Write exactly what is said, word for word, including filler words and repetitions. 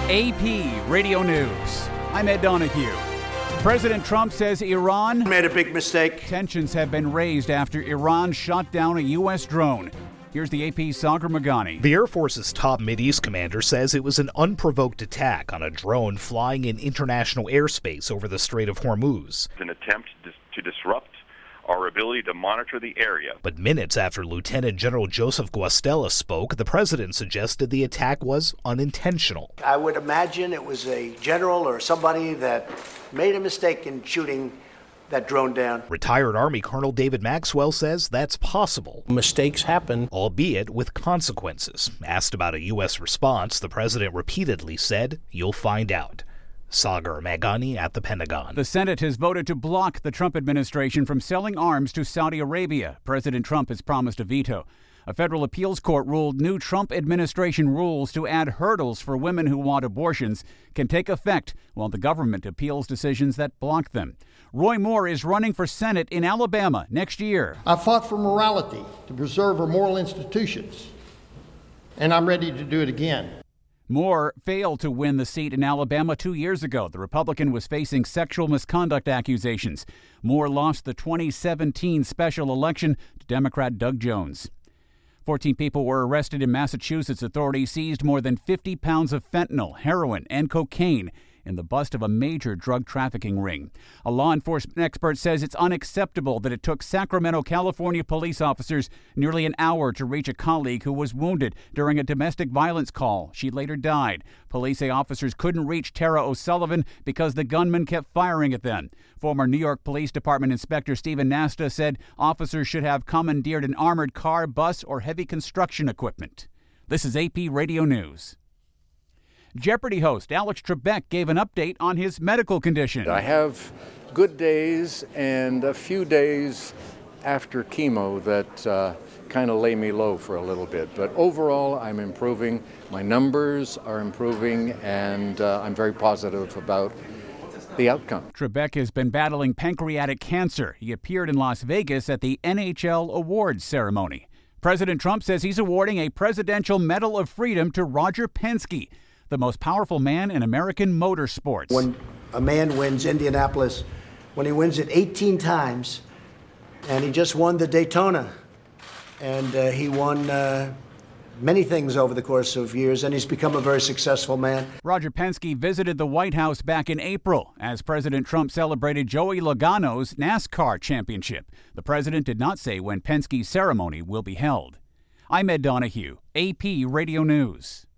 A P Radio News. I'm Ed Donahue. President Trump says Iran made a big mistake. Tensions have been raised after Iran shot down a U S drone. Here's the A P's Sagar Meghani. The Air Force's top Mideast commander says it was an unprovoked attack on a drone flying in international airspace over the Strait of Hormuz. An attempt to disrupt our ability to monitor the area. But minutes after Lieutenant General Joseph Guastella spoke, the president suggested the attack was unintentional. I would imagine it was a general or somebody that made a mistake in shooting that drone down. Retired Army Colonel David Maxwell says that's possible. Mistakes happen. Albeit with consequences. Asked about a U S response, the president repeatedly said, "You'll find out." Sagar Meghani at the Pentagon. The Senate has voted to block the Trump administration from selling arms to Saudi Arabia. President Trump has promised a veto. A federal appeals court ruled new Trump administration rules to add hurdles for women who want abortions can take effect while the government appeals decisions that block them. Roy Moore is running for Senate in Alabama next year. I fought for morality to preserve our moral institutions, and I'm ready to do it again. Moore failed to win the seat in Alabama two years ago. The Republican was facing sexual misconduct accusations. Moore lost the twenty seventeen special election to Democrat Doug Jones. fourteen people were arrested in Massachusetts. Authorities seized more than fifty pounds of fentanyl, heroin, and cocaine in the bust of a major drug trafficking ring. A law enforcement expert says it's unacceptable that it took Sacramento, California police officers nearly an hour to reach a colleague who was wounded during a domestic violence call. She later died. Police say officers couldn't reach Tara O'Sullivan because the gunman kept firing at them. Former New York Police Department Inspector Stephen Nasta said officers should have commandeered an armored car, bus, or heavy construction equipment. This is A P Radio News. Jeopardy host Alex Trebek gave an update on his medical condition. I have good days and a few days after chemo that uh, kind of lay me low for a little bit. But overall, I'm improving. My numbers are improving, and uh, I'm very positive about the outcome. Trebek has been battling pancreatic cancer. He appeared in Las Vegas at the N H L awards ceremony. President Trump says he's awarding a Presidential Medal of Freedom to Roger Penske, the most powerful man in American motorsports. When a man wins Indianapolis, when he wins it eighteen times, and he just won the Daytona, and uh, he won uh, many things over the course of years, and he's become a very successful man. Roger Penske visited the White House back in April as President Trump celebrated Joey Logano's NASCAR championship. The president did not say when Penske's ceremony will be held. I'm Ed Donahue, A P Radio News.